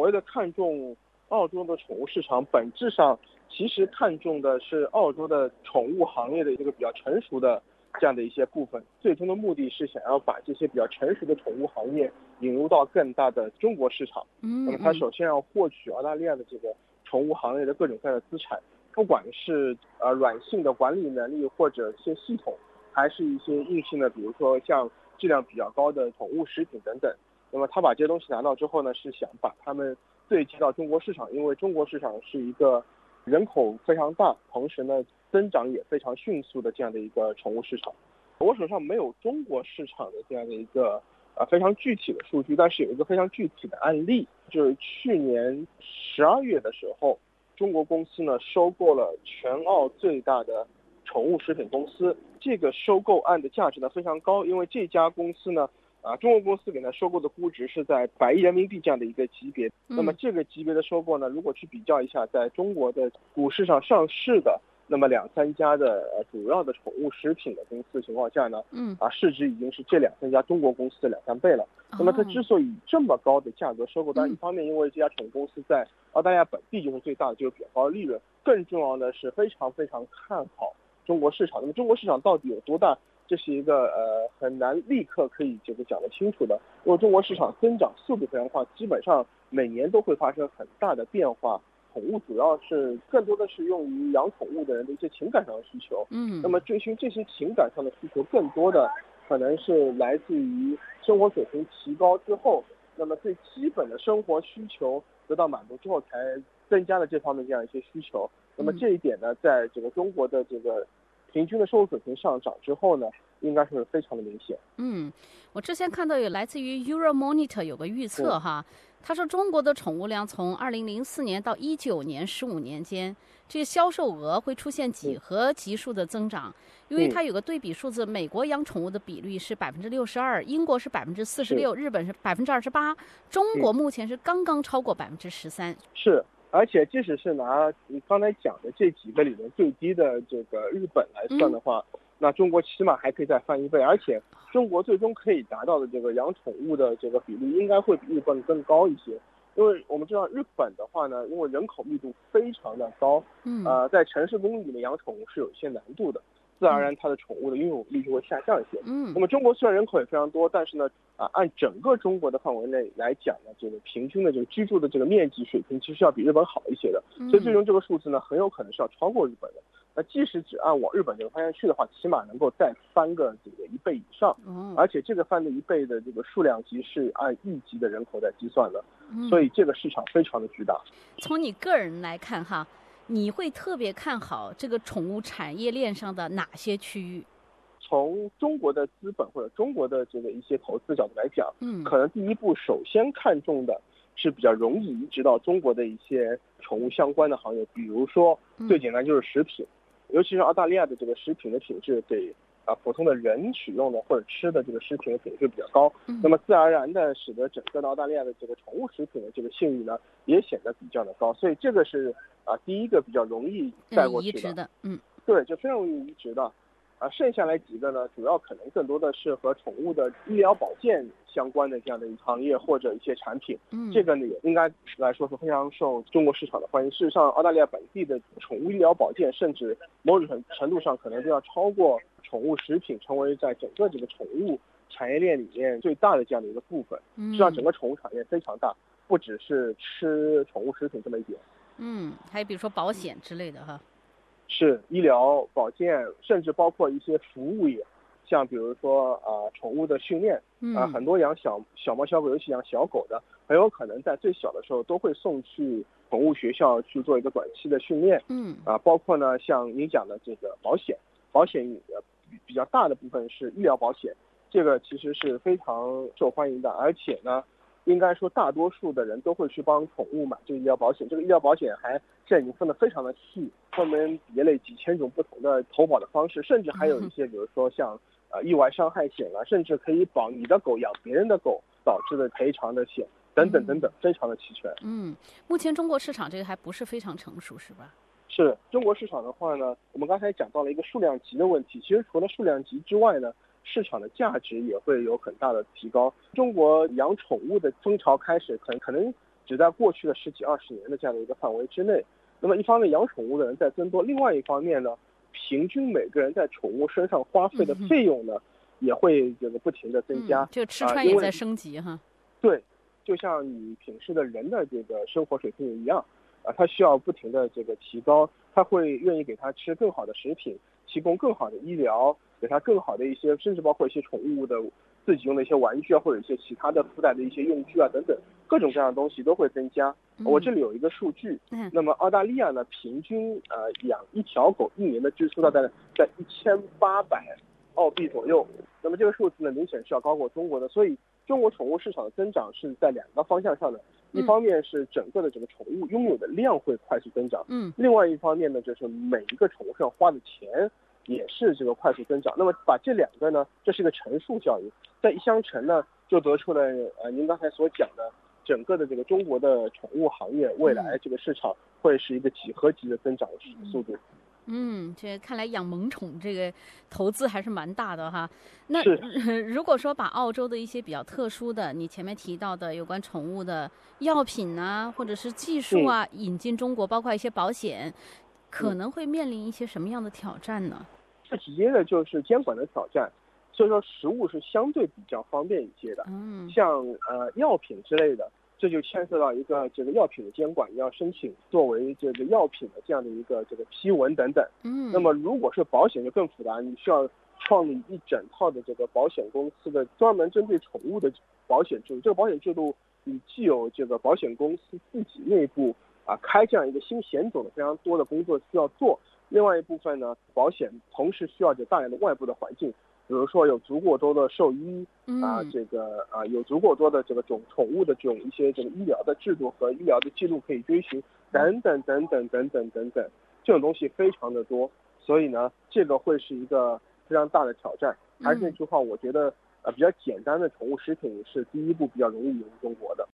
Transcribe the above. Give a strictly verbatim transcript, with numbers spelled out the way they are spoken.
谓的看重澳洲的宠物市场，本质上其实看重的是澳洲的宠物行业的一个比较成熟的这样的一些部分，最终的目的是想要把这些比较成熟的宠物行业引入到更大的中国市场。 嗯， 那么它首先要获取澳大利亚的这个宠物行业的各种各样的资产，不管是呃软性的管理能力或者一些系统，还是一些硬性的，比如说像质量比较高的宠物食品等等。那么他把这些东西拿到之后呢，是想把它们对接到中国市场，因为中国市场是一个人口非常大，同时呢增长也非常迅速的这样的一个宠物市场。我手上没有中国市场的这样的一个呃非常具体的数据，但是有一个非常具体的案例，就是去年十二月的时候，中国公司呢收购了全澳最大的宠物食品公司。这个收购案的价值呢非常高，因为这家公司呢啊，中国公司给它收购的估值是在百亿人民币这样的一个级别。那么这个级别的收购呢，如果去比较一下，在中国的股市上上市的那么两三家的呃主要的宠物食品的公司情况下呢， 嗯啊市值已经是这两三家中国公司的两三倍了。那么它之所以这么高的价格收购，当然一方面因为这家宠物公司在澳大利亚本地就是最大的，就有比较高的利润，更重要的是非常非常看好中国市场。那么中国市场到底有多大？这是一个呃很难立刻可以这个讲得清楚的，因为中国市场增长速度非常快，基本上每年都会发生很大的变化。宠物主要是更多的是用于养宠物的人的一些情感上的需求， 嗯， 那么追寻这些情感上的需求，更多的可能是来自于生活水平提高之后，那么最基本的生活需求得到满足之后，才增加了这方面这样一些需求。那么这一点呢，在这个中国的这个平均的收入水平上涨之后呢，应该是非常的明显。 嗯，我之前看到有来自于 Euromonitor 有个预测哈，他说中国的宠物量从二零零四年到一九年十五年间，这个销售额会出现几何级数的增长，因为它有个对比数字，美国养宠物的比率是百分之六十二，英国是百分之四十六，日本是百分之二十八，中国目前是刚刚超过百分之十三。 是。而且即使是拿你刚才讲的这几个里面最低的这个日本来算的话，嗯、那中国起码还可以再翻一倍，而且中国最终可以达到的这个养宠物的这个比例应该会比日本更高一些。因为我们知道日本的话呢，因为人口密度非常的高， 嗯， 呃，在城市公寓里面养宠物是有一些难度的，自然而然它的宠物的拥有率就会下降一些。 嗯， 那么中国虽然人口也非常多，但是呢，啊，按整个中国的范围内来讲呢，这个平均的这个居住的这个面积水平其实要比日本好一些的，所以最终这个数字呢，很有可能是要超过日本的。那即使只按往日本这个方向去的话，起码能够再翻个这个一倍以上，而且这个翻的一倍的这个数量级是按亿级的人口在计算的，所以这个市场非常的巨大。 从你个人来看哈，你会特别看好这个宠物产业链上的哪些区域？ 从中国的资本或者中国的这个一些投资角度来讲， 嗯， 可能第一步首先看重的是比较容易移植到中国的一些宠物相关的行业，比如说最简单就是食品，嗯、尤其是澳大利亚的这个食品的品质给啊普通的人使用的或者吃的这个食品的品质比较高， 嗯、 那么自然而然的使得整个的澳大利亚的这个宠物食品的这个信誉呢也显得比较的高，所以这个是啊第一个比较容易带过去的， 移植的，嗯， 对，就非常容易移植的。啊，剩下来几个呢，主要可能更多的是和宠物的医疗保健相关的这样的一个行业或者一些产品。 嗯， 这个呢也应该来说是非常受中国市场的欢迎。事实上，澳大利亚本地的宠物医疗保健，甚至某种程度上可能都要超过宠物食品，成为在整个这个宠物产业链里面最大的这样的一个部分。实际上，整个宠物产业非常大，不只是吃宠物食品这么一点。 嗯，还有比如说保险之类的哈。 是医疗保健，甚至包括一些服务业，像比如说啊、呃、宠物的训练啊、呃，很多养小小猫小狗，尤其养小狗的，很有可能在最小的时候都会送去宠物学校去做一个短期的训练。 嗯啊、呃，包括呢像您讲的这个保险，保险呃比较大的部分是医疗保险，这个其实是非常受欢迎的，而且呢。应该说，大多数的人都会去帮宠物买这个医疗保险。这个医疗保险还现在已经分得非常的细，分门别类几千种不同的投保的方式，甚至还有一些，比如说像呃意外伤害险啊，甚至可以保你的狗养别人的狗导致的赔偿的险等等等等，非常的齐全。 嗯，目前中国市场这个还不是非常成熟，是吧？ 是中国市场的话呢，我们刚才讲到了一个数量级的问题，其实除了数量级之外呢。市场的价值也会有很大的提高。中国养宠物的风潮开始，可能可能只在过去的十几二十年的这样的一个范围之内。那么一方面养宠物的人在增多，另外一方面呢，平均每个人在宠物身上花费的费用呢，嗯、也会这个不停的增加。 嗯、这个吃穿也在升级哈、呃。 对，就像你平时的人的这个生活水平也一样啊，他需要不停的这个提高，他会愿意给他吃更好的食品，提供更好的医疗，给他更好的一些，甚至包括一些宠物的自己用的一些玩具啊，或者一些其他的附带的一些用具啊等等，各种各样的东西都会增加。 嗯、 我这里有一个数据， 嗯、 那么澳大利亚呢，平均呃养一条狗一年的支出大概在一千八百澳币左右，那么这个数字呢明显是要高过中国的，所以中国宠物市场的增长是在两个方向上的，一方面是整个的这个宠物拥有的量会快速增长， 嗯， 另外一方面呢就是每一个宠物上花的钱也是这个快速增长。那么把这两个呢，这是一个乘数效应，在一相乘呢，就得出了呃您刚才所讲的整个的这个中国的宠物行业未来这个市场会是一个几何级的增长速度。 嗯，这看来养萌宠这个投资还是蛮大的哈。那如果说把澳洲的一些比较特殊的，你前面提到的有关宠物的药品啊，或者是技术啊，嗯、引进中国，包括一些保险，可能会面临一些什么样的挑战呢？ 最直接的就是监管的挑战，所以说食物是相对比较方便一些的。 嗯， 像呃药品之类的。这就牵涉到一个这个药品的监管，要申请作为这个药品的这样的一个这个批文等等。 嗯， 那么如果是保险就更复杂，你需要创立一整套的这个保险公司的专门针对宠物的保险制度。这个保险制度，你既有这个保险公司自己内部啊开这样一个新险种的非常多的工作需要做，另外一部分呢，保险同时需要有大量的外部的环境。比如说有足够多的兽医啊，这个啊有足够多的这个种宠物的这种一些这个医疗的制度和医疗的记录可以追寻，等等等等等等等等，这种东西非常的多，所以呢，这个会是一个非常大的挑战。还是那句话，我觉得呃比较简单的宠物食品是第一步比较容易引入中国的。